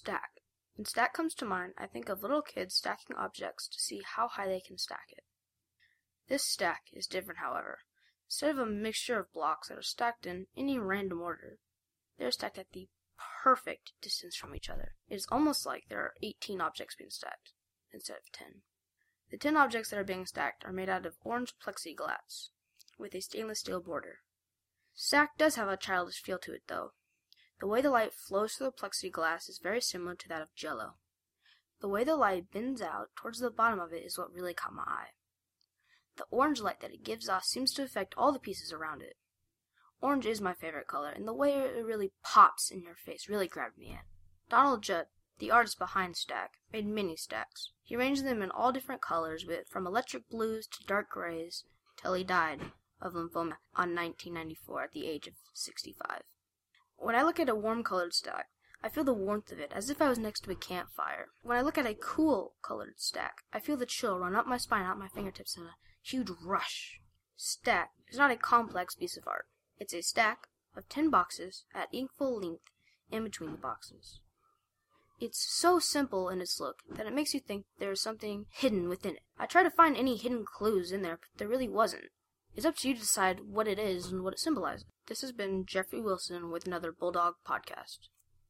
stack. When stack comes to mind, I think of little kids stacking objects to see how high they can stack it. This stack is different, however. Instead of a mixture of blocks that are stacked in any random order, they are stacked at the perfect distance from each other. It is almost like there are 18 objects being stacked, instead of 10. The 10 objects that are being stacked are made out of orange plexiglass, with a stainless steel border. Stack does have a childish feel to it, though. The way the light flows through the plexiglass is very similar to that of Jell-O. The way the light bends out towards the bottom of it is what really caught my eye. The orange light that it gives off seems to affect all the pieces around it. Orange is my favorite color, and the way it really pops in your face really grabbed me in. Donald Judd, the artist behind Stack, made many stacks. He arranged them in all different colors, from electric blues to dark grays, till he died of lymphoma on 1994 at the age of 65. When I look at a warm-colored stack, I feel the warmth of it as if I was next to a campfire. When I look at a cool-colored stack, I feel the chill run up my spine, out my fingertips in a huge rush. Stack is not a complex piece of art. It's a stack of 10 boxes at equal length in between the boxes. It's so simple in its look that it makes you think there is something hidden within it. I tried to find any hidden clues in there, but there really wasn't. It's up to you to decide what it is and what it symbolizes. This has been Jeffrey Wilson with another Bulldog Podcast.